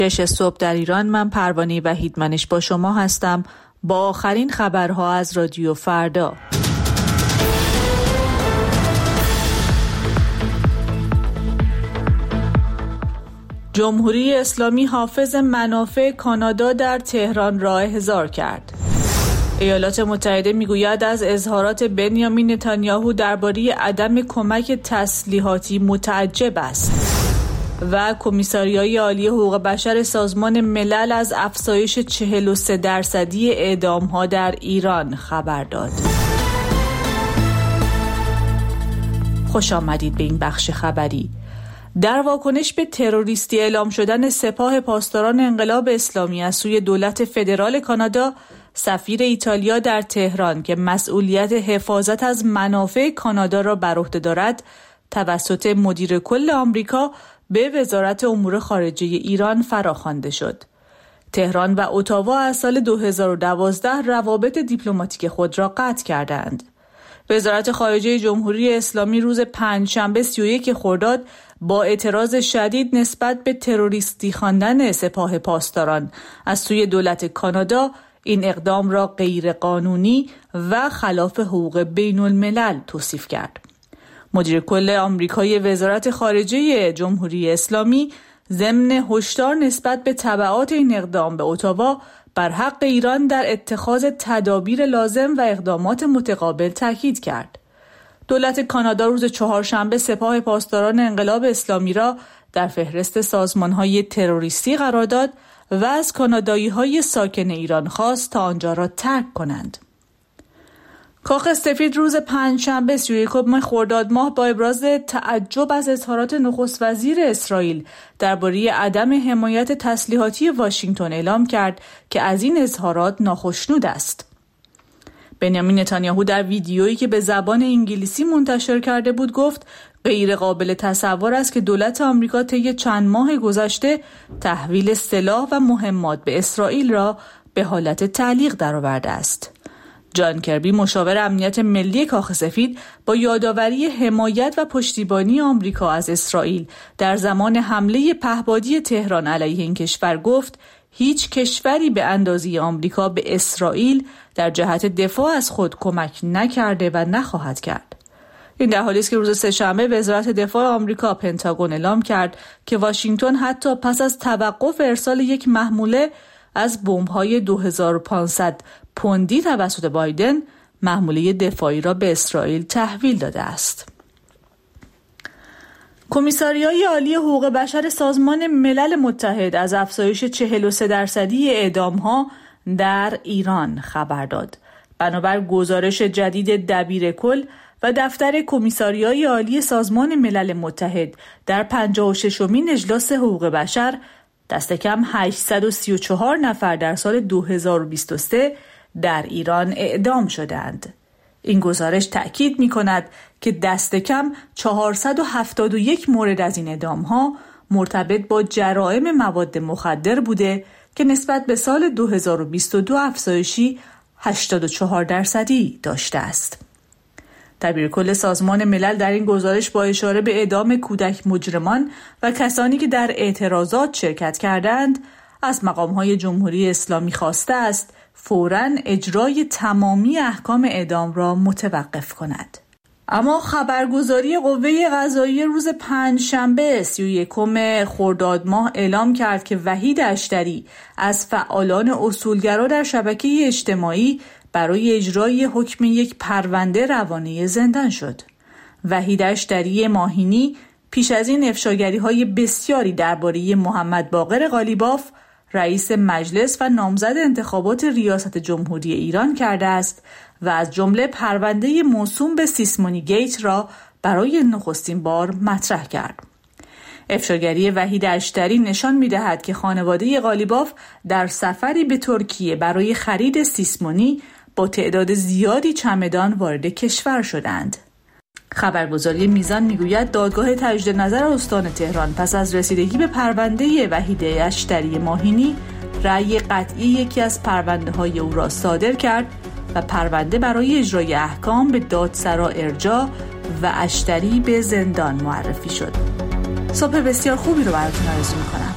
6 صبح در ایران. من پروانه وحیدمنش با شما هستم با آخرین خبرها از رادیو فردا. جمهوری اسلامی حافظ منافع کانادا در تهران را احضار کرد. ایالات متحده میگوید از اظهارات بنیامین نتانیاهو درباره عدم کمک تسلیحاتی متعجب است. و کمیساریای عالی حقوق بشر سازمان ملل از افزایش 43% اعدام‌ها در ایران خبر داد. خوش آمدید به این بخش خبری. در واکنش به تروریستی اعلام شدن سپاه پاسداران انقلاب اسلامی از سوی دولت فدرال کانادا، سفیر ایتالیا در تهران که مسئولیت حفاظت از منافع کانادا را بر عهده دارد، توسط مدیر کل آمریکا به وزارت امور خارجه ایران فراخوانده شد. تهران و اتاوا از سال 2012 روابط دیپلماتیک خود را قطع کردند. وزارت خارجه جمهوری اسلامی روز پنجشنبه 31 خرداد با اعتراض شدید نسبت به تروریستی خواندن سپاه پاسداران از سوی دولت کانادا این اقدام را غیرقانونی و خلاف حقوق بین الملل توصیف کرد. مدیر کل آمریکایی وزارت خارجه جمهوری اسلامی ضمن هشدار نسبت به تبعات این اقدام به اتاوا بر حق ایران در اتخاذ تدابیر لازم و اقدامات متقابل تاکید کرد. دولت کانادا روز چهارشنبه سپاه پاسداران انقلاب اسلامی را در فهرست سازمان‌های تروریستی قرار داد و از کانادایی‌های ساکن ایران خواست تا آنجا را ترک کنند. کاخ سفید روز پنجشنبه 31 خرداد ماه با ابراز تعجب از اظهارات نخست وزیر اسرائیل درباره عدم حمایت تسلیحاتی واشنگتن اعلام کرد که از این اظهارات ناخشنود است. بنیامین نتانیاهو در ویدیویی که به زبان انگلیسی منتشر کرده بود گفت غیر قابل تصور است که دولت آمریکا طی چند ماه گذشته تحویل سلاح و مهمات به اسرائیل را به حالت تعلیق درآورده است. جان کربی مشاور امنیت ملی کاخ سفید با یادآوری حمایت و پشتیبانی آمریکا از اسرائیل در زمان حمله پهپادی تهران علیه این کشور گفت هیچ کشوری به اندازه آمریکا به اسرائیل در جهت دفاع از خود کمک نکرده و نخواهد کرد. این در حالی است که روز سه‌شنبه وزارت دفاع آمریکا پنتاگون اعلام کرد که واشنگتن حتی پس از توقف ارسال یک محموله از بمب‌های 2500 پوندی توسط بایدن محموله دفاعی را به اسرائیل تحویل داده است. کمیساریای عالی حقوق بشر سازمان ملل متحد از افزایش 43% اعدام‌ها در ایران خبر داد. بنابر گزارش جدید دبیر کل و دفتر کمیساریای عالی سازمان ملل متحد در 56مین اجلاس حقوق بشر، دست کم 834 نفر در سال 2023 در ایران اعدام شدند. این گزارش تأکید می‌کند که دست کم 471 مورد از این اعدام‌ها مرتبط با جرائم مواد مخدر بوده که نسبت به سال 2022 افزایشی 84% داشته است. دبیر کل سازمان ملل در این گزارش با اشاره به اعدام کودک مجرمان و کسانی که در اعتراضات شرکت کردند از مقام‌های جمهوری اسلامی خواسته است فوراً اجرای تمامی احکام اعدام را متوقف کند. اما خبرگزاری قوه قضاییه روز پنجشنبه 31 خرداد ماه اعلام کرد که وحید اشتری از فعالان اصولگرا در شبکه اجتماعی برای اجرای حکم یک پرونده روانه زندان شد. وحید اشتری ماهینی پیش از این افشاگری‌های بسیاری درباره محمد باقر قالیباف رئیس مجلس و نامزد انتخابات ریاست جمهوری ایران کرده است و از جمله پرونده موسوم به سیسمونی گیت را برای نخستین بار مطرح کرد. افشاگری وحید اشتری نشان می‌دهد که خانواده قالیباف در سفری به ترکیه برای خرید سیسمونی با تعداد زیادی چمدان وارد کشور شدند. خبرگزاری میزان میگوید دادگاه تجدید نظر استان تهران پس از رسیدگی به پرونده وحید اشتری ماهینی رأی قطعی یکی از پرونده‌های او را صادر کرد و پرونده برای اجرای احکام به دادسرا ارجاع و اشتری به زندان معرفی شد. صبح بسیار خوبی رو براتون آرزو می‌کنم.